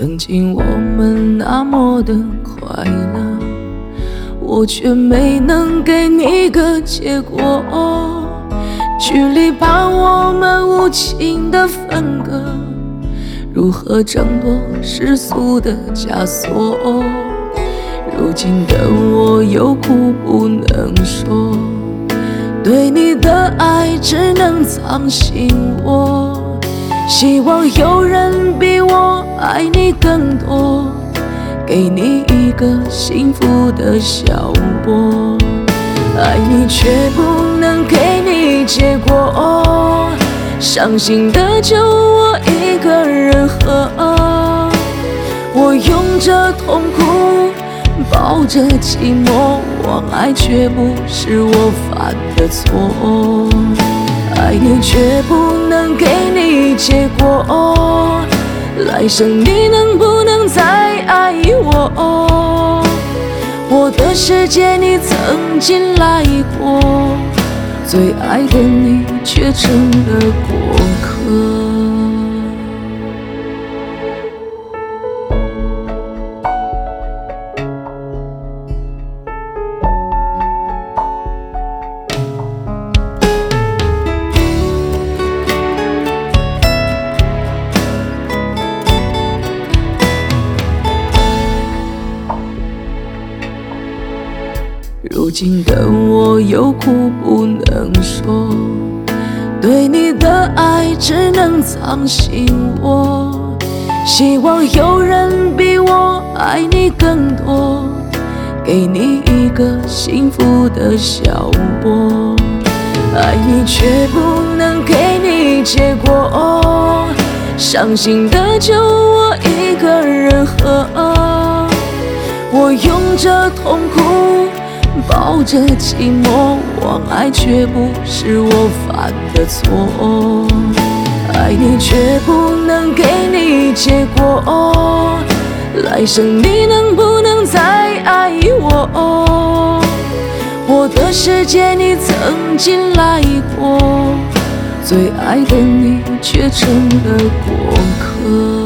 曾经我们那么的快乐，我却没能给你个结果。距离把我们无情的分割，如何挣脱世俗的枷锁？如今的我有苦不能说，对你的爱只能藏心窝。希望有人比我爱你更多，给你一个幸福的小窝。爱你却不能给你结果，伤心的就我一个人喝。我拥着痛苦，抱着寂寞，忘爱却不是我犯的错。爱你却不能给你结果，来生你能不能再爱我？我的世界你曾经来过，最爱的你却成了过客。如今的我有苦不能说，对你的爱只能藏心窝。希望有人比我爱你更多，给你一个幸福的小窝。爱你却不能给你结果，伤心的就我一个人喝。我拥着痛苦，抱着寂寞，忘爱却不是我犯的错。爱你却不能给你结果，来生你能不能再爱我？我的世界你曾经来过，最爱的你却成了过客。